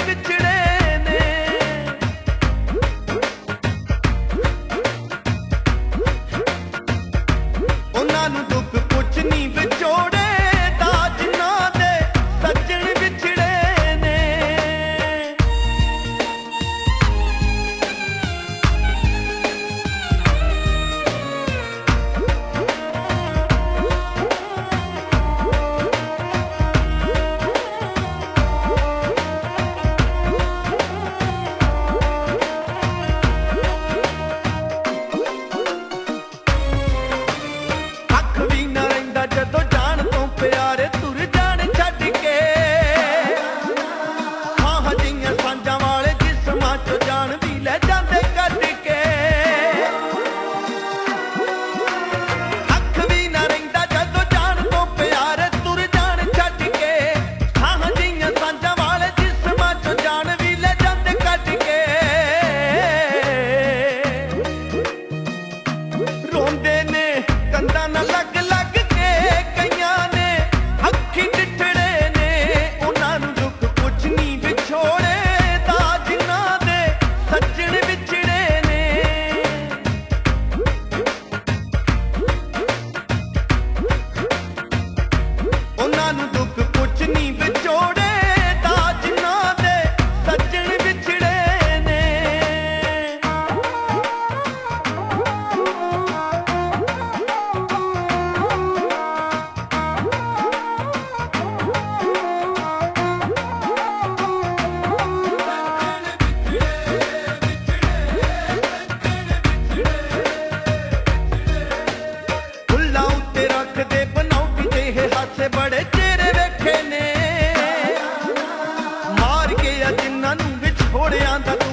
ਵਿਛੜੇ ਨੇ। ਉਹਨਾਂ ਨੂੰ ਦੁੱਖ ਕੁਛ ਨਹੀਂ ਵਿਛੋੜੇ ਦਾ, ਜਿਨ੍ਹਾਂ ਦੇ ਸੱਜਣ ਵਿਛੜੇ ਨੇ। ਅੱਖ ਵੀ ਨਾ ਰਹਿੰਦਾ ਜਦੋਂ ਜਾਣ ਤੋਂ ਪਿਆਰੇ ਤੁਰ ਜਾਣ ਛੱਡ ਕੇ। ਹਾਂ ਜਿਹੀਆਂ ਸਾਂਝਾਂ ਵਾਲੇ ਜਿਸਮਾਂ ਚੋਂ ਜਾਣ ਵੀ ਲੈ ਜਾਂਦੇ ਕੱਢ ਕੇ। ਅੱਖ ਵੀ ਨਾ ਰਹਿੰਦਾ ਜਦੋਂ ਜਾਣ ਤੋਂ ਪਿਆਰੇ ਤੁਰ ਜਾਣ ਛੱਡ ਕੇ। ਹਾਂ ਜਿਹੀਆਂ ਸਾਂਝਾਂ ਵਾਲੇ ਜਿਸਮਾਂ ਚੋਂ ਜਾਣ ਵੀ ਲੈ ਜਾਂਦੇ ਕੱਢ ਕੇ। ਰੋਂਦੇ ਨੇ ਕੰਧਾਂ ਨਾਲ ਲੱਗ ਲੱਗ ਕੇ, ਕਈਆਂ ਨੇ ਅੱਖੀਂ ਡਿੱਠੜੇ ਨੇ। ਉਹਨਾਂ ਨੂੰ ਦੁੱਖ ਕੁਛ ਨਹੀਂ ਵਿਛੋੜੇ ਦਾ, ਜਿਨ੍ਹਾਂ ਦੇ ਸੱਜਣ ਵਿਛੜੇ ਨੇ। ਉਹਨਾਂ ਨੂੰ ਦੁੱਖ ਕੁਛ ਨਹੀਂ ਵਿਛੋੜੇ ਦਾ, ਜਿਨ੍ਹਾਂ ਦੇ ਸੱਜਣ ਵਿਛੜੇ ਨੇ। ਫੁੱਲਾਂ ਉੱਤੇ ਰੱਖਦੇ ਬਨਾਉਟੀ ਜਿਹੇ ਹਾਸੇ ਬੜੇ ਚਿਹਰੇ ਵੇਖੇ ਨੇ। ਮਾਰ ਕੇ ਆ ਜਿਨ੍ਹਾਂ ਨੂੰ ਵਿਛੋੜਿਆਂ ਦਾ